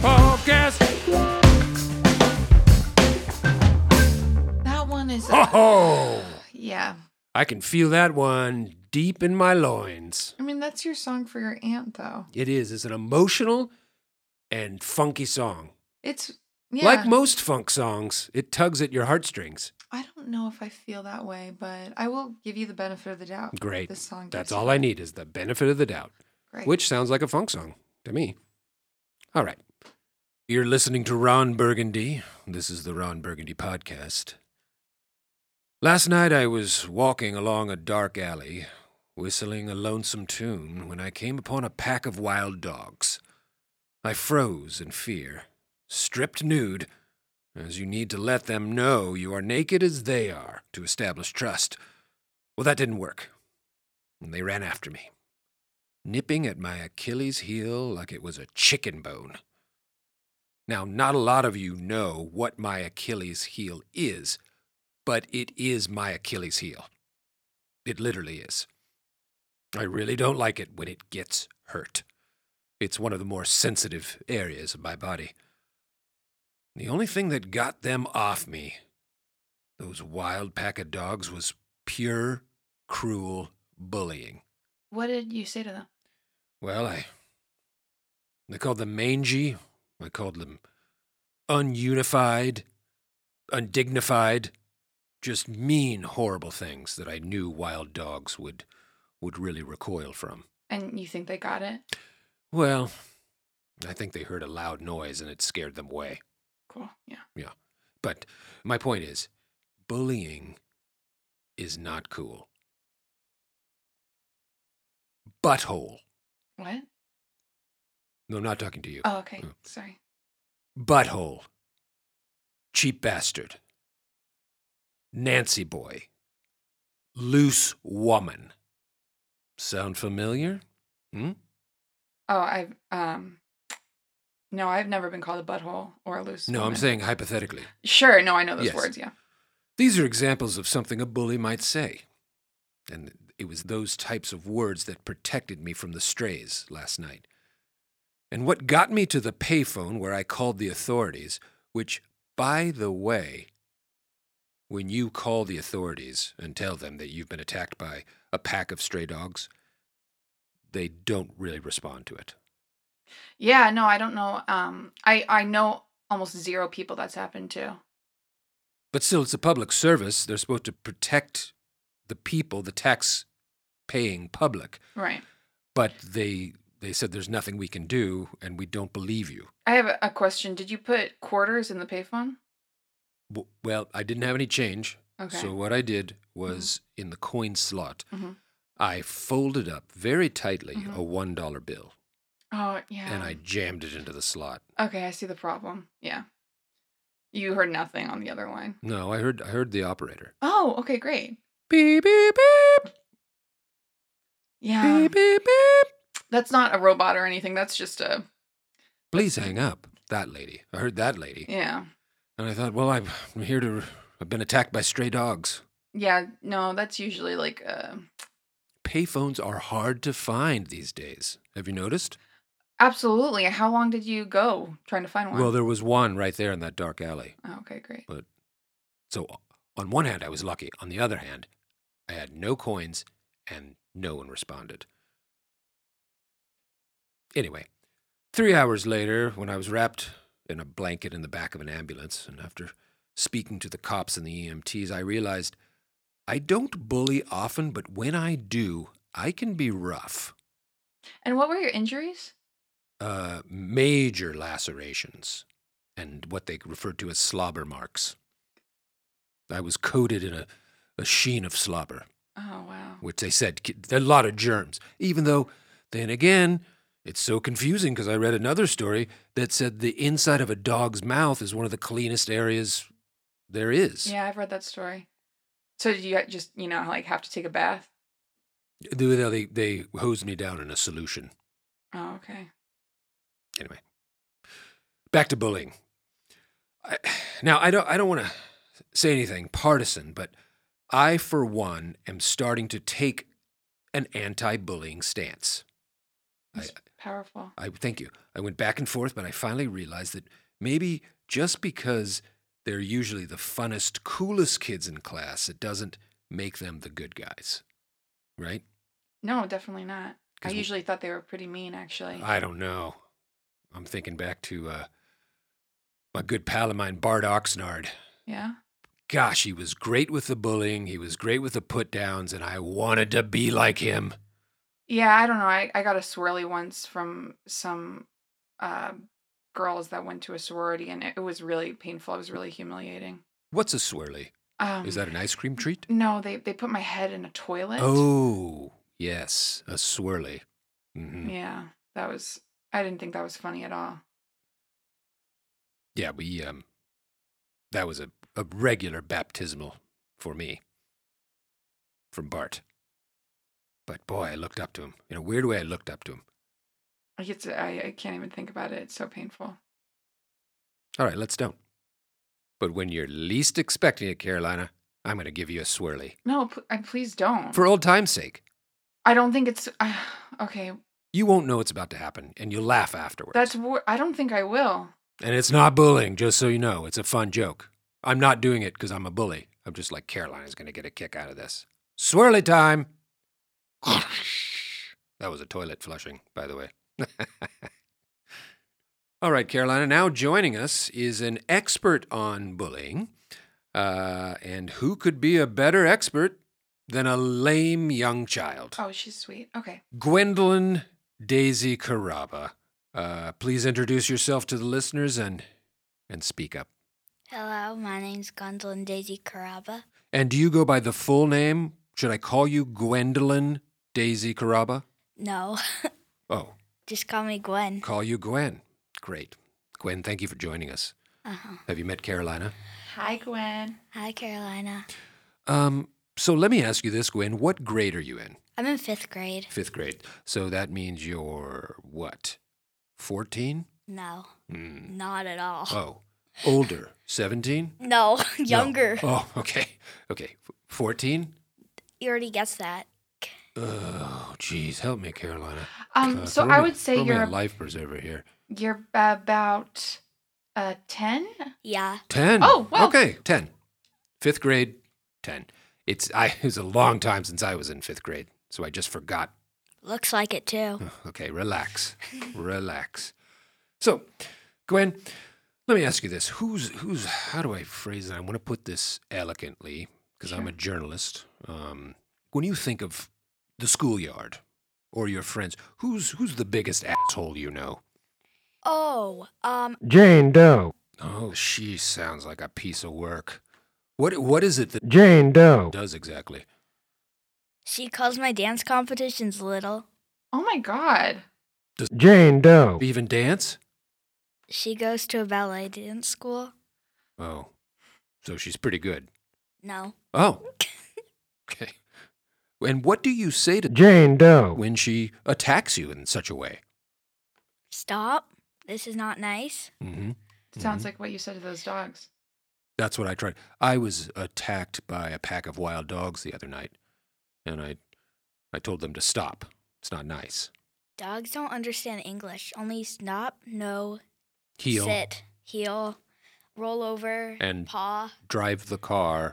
Podcast. That one is... Oh, yeah. I can feel that one deep in my loins. I mean, that's your song for your aunt, though. It is. It's an emotional and funky song. It's... yeah. Like most funk songs, it tugs at your heartstrings. I don't know if I feel that way, but I will give you the benefit of the doubt. Great. This song That's gives all you. I need is the benefit of the doubt. Great. Which sounds like a funk song to me. All right. You're listening to Ron Burgundy. This is the Ron Burgundy Podcast. Last night I was walking along a dark alley, whistling a lonesome tune, when I came upon a pack of wild dogs. I froze in fear, stripped nude, as you need to let them know you are naked as they are to establish trust. Well, that didn't work, and they ran after me, nipping at my Achilles heel like it was a chicken bone. Now, not a lot of you know what my Achilles heel is, but it is my Achilles heel. It literally is. I really don't like it when it gets hurt. It's one of the more sensitive areas of my body. The only thing that got them off me, those wild pack of dogs, was pure, cruel bullying. What did you say to them? Well, I called them mangy. I called them ununified, undignified, just mean, horrible things that I knew wild dogs would really recoil from. And you think they got it? Well, I think they heard a loud noise and it scared them away. Cool, yeah. Yeah. But my point is, bullying is not cool. Butthole. What? No, I'm not talking to you. Oh, okay. Sorry. Butthole. Cheap bastard. Nancy boy. Loose woman. Sound familiar? Oh, no, I've never been called a butthole or a loose No, woman. I'm saying hypothetically. Sure, no, I know those Yes. words, yeah. These are examples of something a bully might say. And it was those types of words that protected me from the strays last night. And what got me to the payphone where I called the authorities, which, by the way, when you call the authorities and tell them that you've been attacked by a pack of stray dogs, they don't really respond to it. Yeah, no, I don't know. I know almost zero people that's happened to. But still, it's a public service. They're supposed to protect the people, the tax-paying public. Right. But they said there's nothing we can do, and we don't believe you. I have a question. Did you put quarters in the payphone? Well, I didn't have any change. Okay. So what I did was, in the coin slot, Mhm. I folded up very tightly Mhm. a $1 bill, Oh, yeah. and I jammed it into the slot. Okay, I see the problem. Yeah. You heard nothing on the other line. No, I heard the operator. Oh, okay, great. Beep, beep, beep. Yeah. Beep, beep, beep. That's not a robot or anything. That's just a... Please hang up. That lady. I heard that lady. Yeah. And I thought, well, I'm here to... I've been attacked by stray dogs. Yeah, no, that's usually like... Payphones are hard to find these days. Have you noticed? Absolutely. How long did you go trying to find one? Well, there was one right there in that dark alley. Oh, okay, great. So on one hand, I was lucky. On the other hand, I had no coins and no one responded. Anyway, 3 hours later, when I was wrapped in a blanket in the back of an ambulance, and after speaking to the cops and the EMTs, I realized I don't bully often, but when I do, I can be rough. And what were your injuries? Major lacerations and what they referred to as slobber marks. I was coated in a sheen of slobber, Oh, wow. which they said a lot of germs, even though, then again, it's so confusing because I read another story that said the inside of a dog's mouth is one of the cleanest areas there is. Yeah, I've read that story. So did you just, like have to take a bath? They hosed me down in a solution. Oh, okay. Anyway, back to bullying. Now, I don't want to say anything partisan, but I, for one, am starting to take an anti-bullying stance. Powerful. Thank you. I went back and forth, but I finally realized that maybe just because they're usually the funnest, coolest kids in class, it doesn't make them the good guys, right? No, definitely not. I 'Cause usually thought they were pretty mean, actually. I don't know. I'm thinking back to my good pal of mine, Bart Oxnard. Yeah? Gosh, he was great with the bullying. He was great with the put-downs, and I wanted to be like him. Yeah, I don't know. I got a swirly once from some girls that went to a sorority, and it was really painful. It was really humiliating. What's a swirly? Is that an ice cream treat? No, they put my head in a toilet. Oh, yes, a swirly. Mm-hmm. Yeah, I didn't think that was funny at all. Yeah, that was a regular baptismal for me from Bart. But boy, I looked up to him. In a weird way, I looked up to him. I can't even think about it. It's so painful. All right, let's don't. But when you're least expecting it, Carolina, I'm going to give you a swirly. No, please don't. For old time's sake. I don't think it's... okay. You won't know it's about to happen, and you'll laugh afterwards. I don't think I will. And it's not bullying, just so you know. It's a fun joke. I'm not doing it because I'm a bully. I'm just like, Carolina's going to get a kick out of this. Swirly time! That was a toilet flushing, by the way. All right, Carolina, now joining us is an expert on bullying. And who could be a better expert than a lame young child? Oh, she's sweet. Okay. Gwendolyn Daisy Caraba. Please introduce yourself to the listeners and speak up. Hello, my name's Gwendolyn Daisy Caraba. And do you go by the full name? Should I call you Gwendolyn Daisy Caraba? No. Oh. Just call me Gwen. Call you Gwen. Great. Gwen, thank you for joining us. Uh-huh. Have you met Carolina? Hi, Gwen. Hi, Carolina. So let me ask you this, Gwen. What grade are you in? I'm in 5th grade. 5th grade. So that means you're what? 14? No, not at all. Oh. Older. 17? No, younger. No. Oh, okay. Okay. 14? You already guessed that. Oh, geez. Help me, Carolina. So I would say throw me you're a life preserver here. You're about 10? Yeah. 10? Oh, wow. Okay, 10. 5th grade, 10. It was a long time since I was in 5th grade, so I just forgot. Looks like it too. Okay, relax. Relax. So, Gwen, let me ask you this. How do I phrase it? I want to put this elegantly, because I'm a journalist. When you think of the schoolyard or your friends, who's the biggest asshole you know? Oh, Jane Doe. Oh, she sounds like a piece of work. What is it that Jane Doe does exactly? she calls my dance competitions little. Oh my God. Jane Doe. Even dance? She goes to a ballet dance school. Oh, so she's pretty good. No. Oh, okay. And what do you say to Jane Doe. when she attacks you in such a way? Stop. This is not nice. Mm-hmm. Sounds like what you said to those dogs. That's what I tried. I was attacked by a pack of wild dogs the other night, and I told them to stop. It's not nice. Dogs don't understand English. Only stop, no, Heel, sit, heel, roll over, And- paw. drive the car.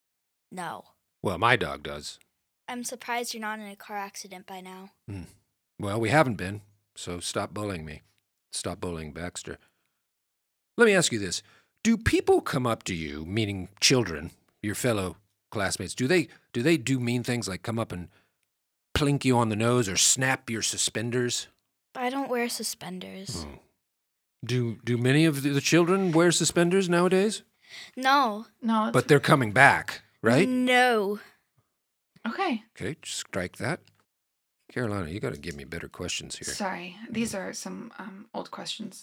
No. Well, my dog does. I'm surprised you're not in a car accident by now. Well, we haven't been, so stop bullying me. Stop bullying Baxter. Let me ask you this. Do people come up to you, meaning children, your fellow classmates, do they do mean things like come up and plink you on the nose or snap your suspenders? I don't wear suspenders. Oh. Do many of the children wear suspenders nowadays? No. No. But they're coming back, right? No. Okay. Okay, just strike that. Carolina, you got to give me better questions here. Sorry. These are some old questions.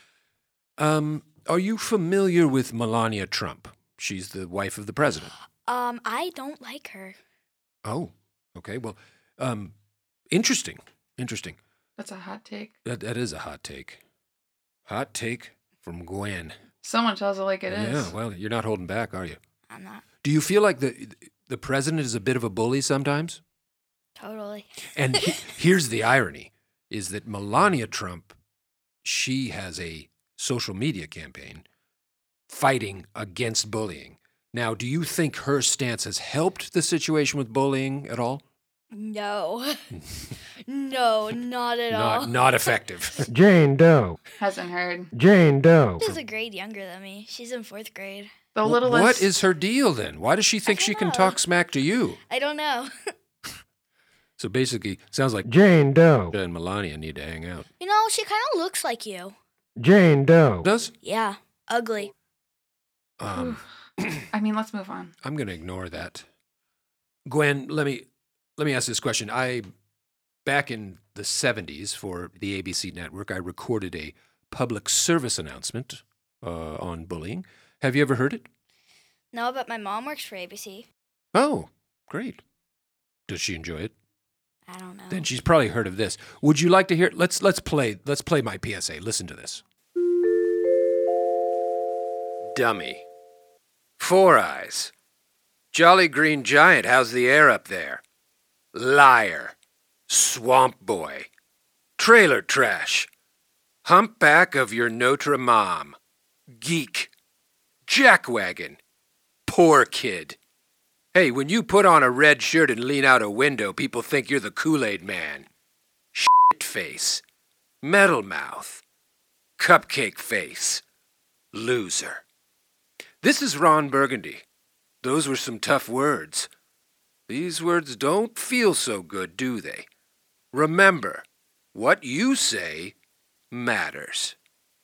Are you familiar with Melania Trump? She's the wife of the president. I don't like her. Oh, okay. Well, interesting. That's a hot take. That is a hot take. Hot take from Gwen. Someone tells it like it is. Yeah, well, you're not holding back, are you? I'm not. Do you feel like the president is a bit of a bully sometimes? Totally. And here's the irony. is that Melania Trump, she has a social media campaign fighting against bullying. Now, do you think her stance has helped the situation with bullying at all? No. No, not at all. Not effective. Jane Doe. Hasn't heard. Jane Doe. She's a grade younger than me. She's in 4th grade. The littlest. What is her deal then? Why does she think she can know. talk smack to you? I don't know. So basically, sounds like Jane Doe. and Melania need to hang out. You know, she kind of looks like you. Jane Doe. Does? Yeah, ugly. Um, I mean, let's move on. I'm going to ignore that. Gwen, let me ask this question. Back in the 70s for the ABC network, I recorded a public service announcement on bullying. Have you ever heard it? No, but my mom works for ABC. Oh, great. Does she enjoy it? I don't know. Then she's probably heard of this. Would you like to hear? Let's play my PSA. Listen to this. Dummy. 4 Eyes. Jolly Green Giant, how's the air up there? Liar. Swamp Boy. Trailer Trash. Humpback of your Notre Mom. Geek. Jackwagon. Poor kid. Hey, when you put on a red shirt and lean out a window, people think you're the Kool-Aid Man. Shit face. Metal mouth. Cupcake face. Loser. This is Ron Burgundy. Those were some tough words. These words don't feel so good, do they? Remember, what you say matters.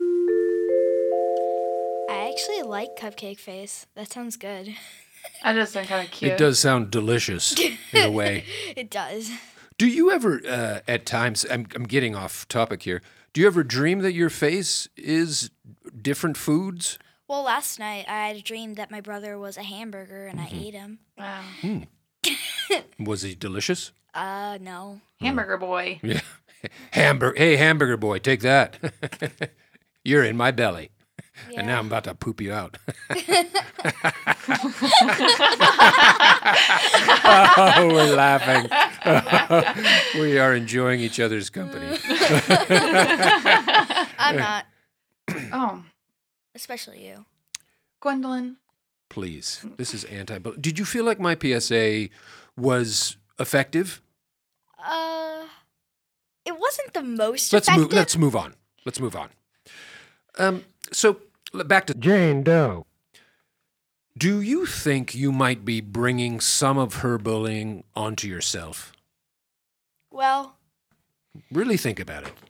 I actually like Cupcake Face. That sounds good. That does sound kind of cute. It does sound delicious in a way. It does. Do you ever, at times, I'm getting off topic here, do you ever dream that your face is different foods? Well, last night I had a dream that my brother was a hamburger and I ate him. Wow. Was he delicious? No. Hamburger boy. Yeah. Hey, hamburger boy, take that. You're in my belly. Yeah. And now I'm about to poop you out. Oh, we're laughing. We are enjoying each other's company. I'm not. Oh, Especially you. Gwendolyn. Please, this is Did you feel like my PSA was effective? It wasn't the most Let's effective. move on. Let's move on. So back to Jane Doe. Do you think you might be bringing some of her bullying onto yourself? Well, Really think about it.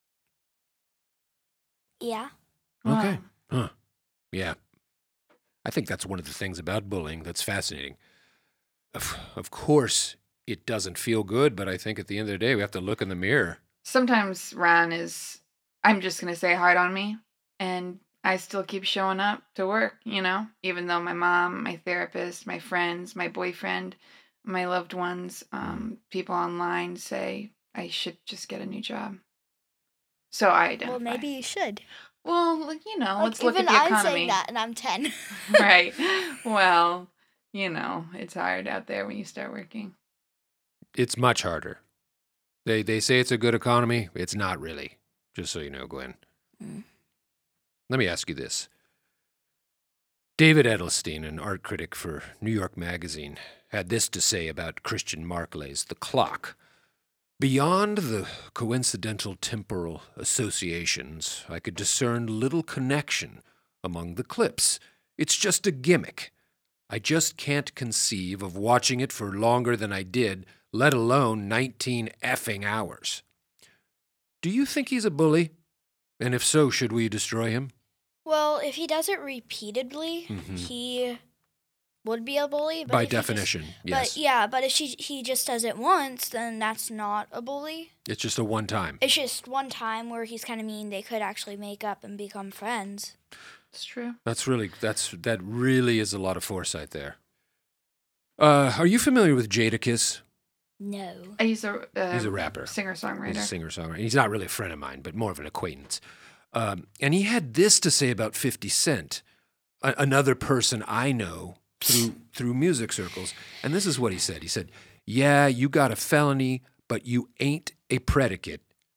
yeah. Okay. Huh. Yeah. I think that's one of the things about bullying that's fascinating. Of course, it doesn't feel good, but I think at the end of the day, we have to look in the mirror. Sometimes Ron is, I'm just going to say, hard on me. And I still keep showing up to work, even though my mom, my therapist, my friends, my boyfriend, my loved ones, people online say I should just get a new job. So I identify. Well, maybe you should. Well, let's look at even the I'm economy. saying that, and I'm 10. Right. Well, it's hard out there when you start working. It's much harder. They say it's a good economy. It's not really, just so you know, Gwen. Mm. Let me ask you this. David Edelstein, an art critic for New York Magazine, had this to say about Christian Marclay's The Clock. Beyond the coincidental temporal associations, I could discern little connection among the clips. It's just a gimmick. I just can't conceive of watching it for longer than I did, let alone 19 effing hours. Do you think he's a bully? And if so, should we destroy him? Well, if he does it repeatedly, Mhm. he would be a bully. But By if he just- definition, yes. But if he just does it once, then that's not a bully. It's just a one time. It's just one time where he's kind of mean. They could actually make up and become friends. It's true. That really is a lot of foresight there. Are you familiar with Jadakiss? No. He's He's a rapper. Singer-songwriter. He's a singer-songwriter. He's not really a friend of mine, but more of an acquaintance. And he had this to say about 50 Cent, another person I know through music circles. And this is what he said. He said, "Yeah, you got a felony, but you ain't a predicate.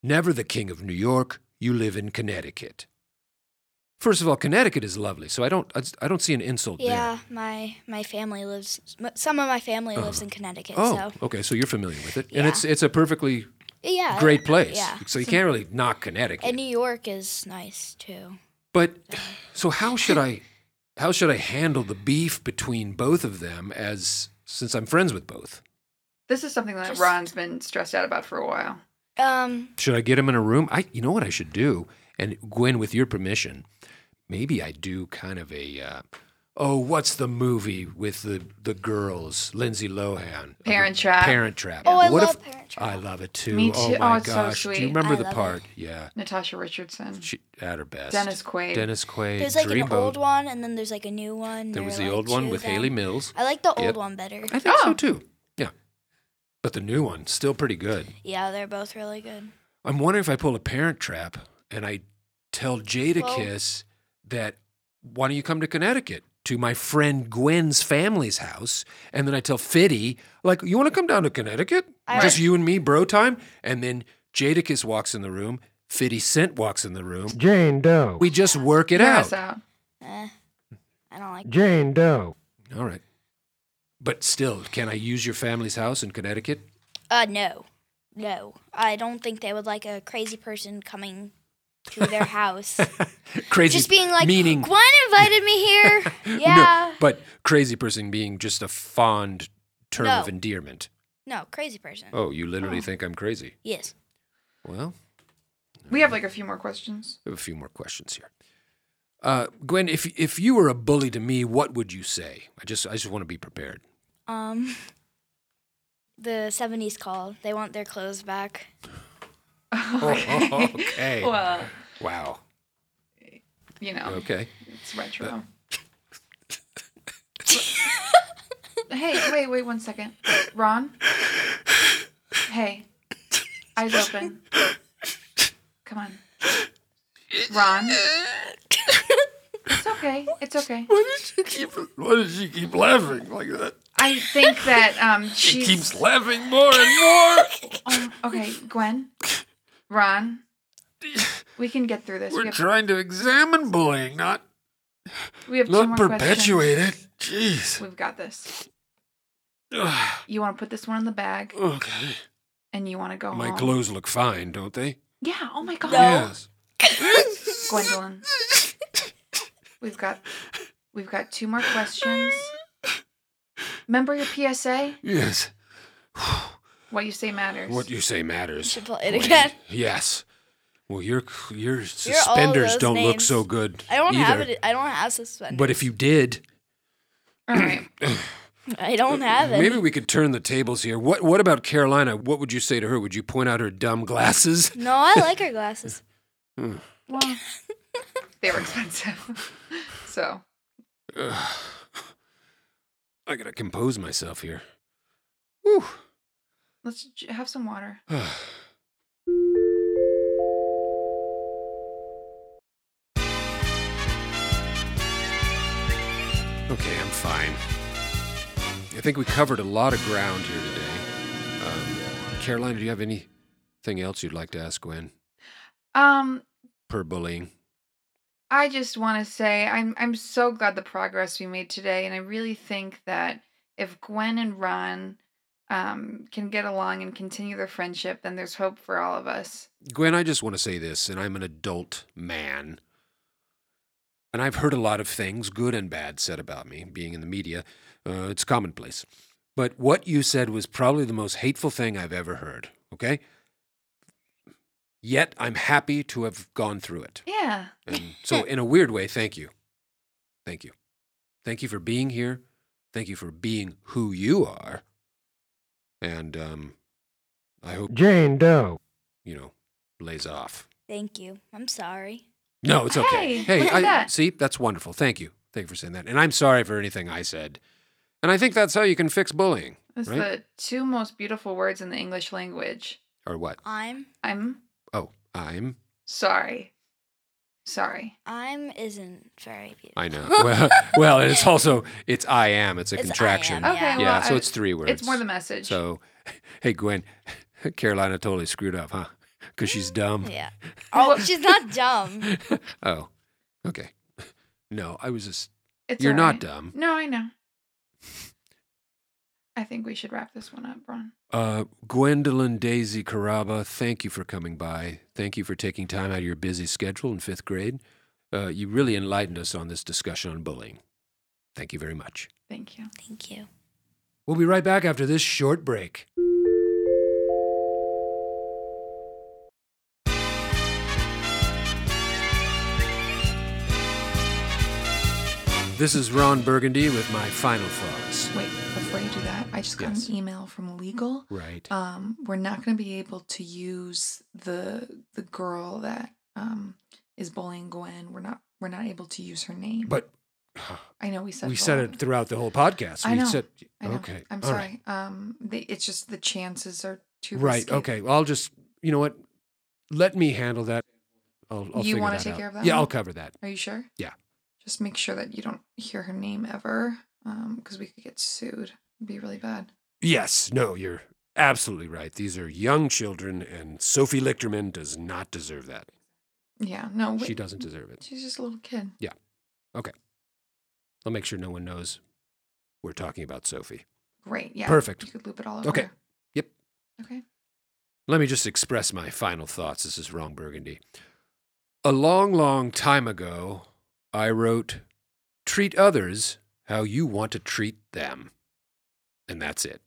never the king of New York. You live in Connecticut. First of all, Connecticut is lovely, so I don't see an insult Yeah, there. my family lives. Some of my family lives in Connecticut. Oh, So okay, so you're familiar with it, and Yeah. it's a perfectly yeah, great place. Yeah, So you can't really knock Connecticut. and New York is nice too. But so how should I handle the beef between both of them since I'm friends with both? This is something that Just- Ron's been stressed out about for a while. Should I get him in a room? You know what I should do? And Gwen, with your permission, maybe I do kind of a what's the movie with the girls? Lindsay Lohan. Parent Trap. Parent Trap. Oh, I What love if- Parent Trap. I love it too. Me too. Oh my Oh, it's so gosh. Do sweet. you remember I the love part? Yeah. Natasha Richardson. She at her best. Dennis Quaid. Dennis Quaid. There's like an Dreamboat. old one, and then there's like a new one. There They're, was the like, old one two with of them. Haley Mills. I like the old Yep. one better. I think so Oh. too. Yeah. But the new one, still pretty good. Yeah, they're both really good. I'm wondering if I pull a Parent Trap and I tell Jada Well- Kiss that, why don't you come to Connecticut to my friend Gwen's family's house? And then I tell Fitty, like, you want to come down to Connecticut? Just you and me, bro time? And then Jada Kiss walks in the room. Fitty Cent walks in the room. Jane Doe. We just work it Hear out. us out. I don't like. Jane Doe. All right. But still, can I use your family's house in Connecticut? No. I don't think they would like a crazy person coming to their house. Crazy. Just being like, meaning, Gwen invited me here. Yeah. No, but crazy person being just a fond term No. of endearment. No, crazy person. Oh, you literally think I'm crazy? Yes. Well, We have like a few more questions. I have a few more questions here. Gwen, if you were a bully to me, what would you say? I just want to be prepared. The 70s call. They want their clothes back. Okay. Well, Wow. you know, Okay. it's retro. Hey, wait 1 second. Ron? Hey. Eyes open. Come on. Ron? It's okay. It's okay. Why does she keep laughing like that? I think that She she's... keeps laughing more and more. Okay, Gwen. Ron. We can get through this. We're trying to examine bullying, not We have two more perpetuate questions. it. Jeez. We've got this. Ugh, You want to put this one in the bag, okay. and you want to go My home. clothes look fine, don't they? Yeah. Oh my God. Yes. Gwendolyn. We've got 2 more questions. Remember your PSA? Yes. What you say matters. What you say matters. Should play it again. Yes. Well, your suspenders those don't look names. so good. I don't have either. it. I don't have suspenders. But if you did, All right. I don't have it. maybe we could turn the tables here. What about Carolina? What would you say to her? Would you point out her dumb glasses? No, I like her glasses. Well, they were expensive. So, I gotta compose myself here. Whew. let's have some water. Okay, I'm fine. I think we covered a lot of ground here today. Carolina, do you have anything else you'd like to ask Gwen? Per bullying. I just want to say I'm so glad the progress we made today, and I really think that if Gwen and Ron can get along and continue their friendship, then there's hope for all of us. Gwen, I just want to say this, and I'm an adult man. And I've heard a lot of things, good and bad, said about me, being in the media. It's commonplace. But what you said was probably the most hateful thing I've ever heard, okay? Yet I'm happy to have gone through it. Yeah. And so, in a weird way, thank you. Thank you. Thank you for being here. Thank you for being who you are. And I hope, Jane Doe. lays off. Thank you. I'm sorry. No, it's okay. Hey, look at that. See, that's wonderful. Thank you. Thank you for saying that. And I'm sorry for anything I said. And I think that's how you can fix bullying. It's right? the 2 most beautiful words in the English language. Or what? I'm I'm. Sorry. isn't very beautiful. I know. Well, and it's also, I am. It's a It's I contraction. am, Okay, yeah. well, So it's 3 words. It's more the message. So, hey, Gwen, Carolina totally screwed up, huh? Because she's dumb. Yeah. Oh, she's not dumb. Oh, okay. No, I was just. It's You're all not right. dumb. No, I know. I think we should wrap this one up, Ron. Gwendolyn Daisy Caraba, thank you for coming by. Thank you for taking time out of your busy schedule in 5th grade. You really enlightened us on this discussion on bullying. Thank you very much. Thank you. Thank you. We'll be right back after this short break. This is Ron Burgundy with my final thoughts. Wait, before you do that, I just got Yes. an email from legal. Right. We're not going to be able to use the girl that is bullying Gwen. We're not able to use her name. But I know we said we said it throughout the whole podcast. I know. We said, I know. okay. I'm all sorry. right. It's just the chances are too Right. risky. Okay. Well, I'll just, you know what? Let me handle that. I'll You figure wanna that take out. care of that Yeah, one? I'll cover that. Are you sure? Yeah. Just make sure that you don't hear her name ever, because we could get sued. It'd be really bad. Yes. No, you're absolutely right. These are young children, and Sophie Lichterman does not deserve that. Yeah. No. She doesn't deserve it. She's just a little kid. Okay. I'll make sure no one knows we're talking about Sophie. Great. Yeah. Perfect. You could loop it all over. Okay. Yep. Okay. Let me just express my final thoughts. This is Ron Burgundy. A long, long time ago, I wrote, treat others how you want to treat them. And that's it.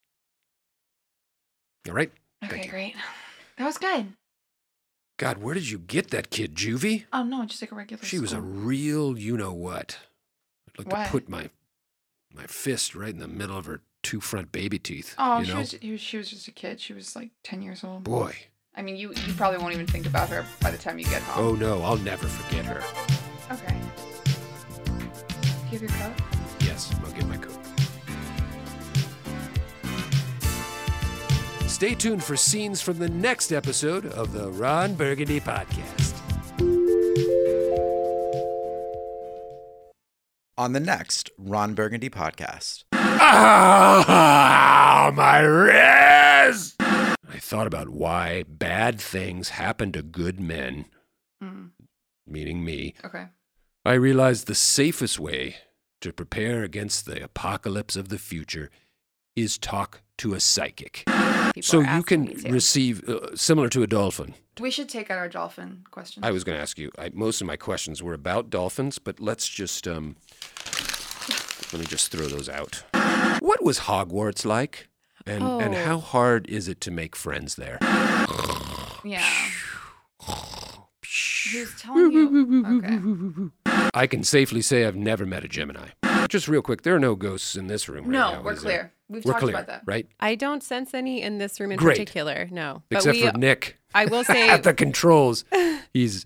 All right? Thank Okay. you. Great. That was good. God, where did you get that kid, Juvie? Oh no, just like a regular. She was a school. real you-know-what. I'd like What? to put my fist right in the middle of her 2 front baby teeth. Oh, you know? she was just a kid. She was like 10 years old. Boy. I mean, you probably won't even think about her by the time you get home. Oh, no, I'll never forget her. Okay. Do you have your coat? Yes, I'll get my coat. Stay tuned for scenes from the next episode of the Ron Burgundy Podcast. On the next Ron Burgundy podcast. Ah, my wrist! I thought about why bad things happen to good men, meaning me. Okay. I realized the safest way to prepare against the apocalypse of the future is talk to a psychic. People So are you asking can me to. receive, similar to a dolphin. We should take out our dolphin questions. I was going to ask you, most of my questions were about dolphins, but let's just, let me just throw those out. What was Hogwarts like? And how hard is it to make friends there? Yeah. Who's telling you? Okay. I can safely say I've never met a Gemini. Just real quick, there are no ghosts in this room right now. No, we're is there? clear. We've We're talked clear, about that. right? I don't sense any in this room in Great. particular. No, Except for Nick I will say at the controls. He's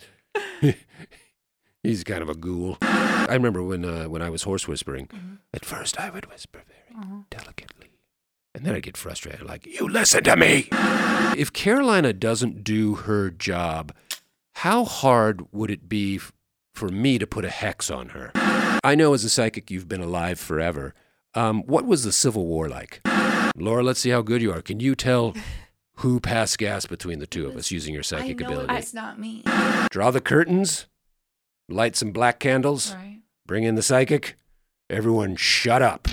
kind of a ghoul. I remember when I was horse whispering. At first, I would whisper very delicately, and then I'd get frustrated, like, "You listen to me." If Carolina doesn't do her job, how hard would it be for me to put a hex on her? I know as a psychic you've been alive forever. What was the Civil War like? Laura, let's see how good you are. Can you tell who passed gas between the two of us using your psychic I know ability? it's not me. Draw the curtains, light some black candles, Right. bring in the psychic. Everyone shut up.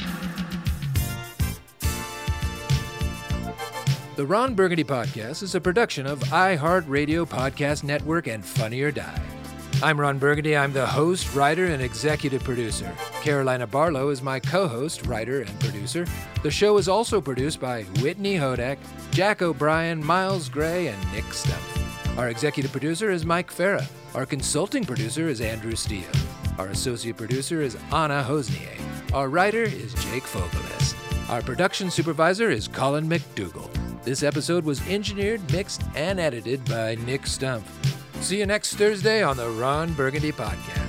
The Ron Burgundy Podcast is a production of iHeartRadio Podcast Network and Funny or Die. I'm Ron Burgundy. I'm the host, writer, and executive producer. Carolina Barlow is my co-host, writer, and producer. The show is also produced by Whitney Hodak, Jack O'Brien, Miles Gray, and Nick Stumpf. Our executive producer is Mike Farah. Our consulting producer is Andrew Steele. Our associate producer is Anna Hosnier. Our writer is Jake Fogeles. Our production supervisor is Colin McDougall. This episode was engineered, mixed, and edited by Nick Stumpf. See you next Thursday on the Ron Burgundy Podcast.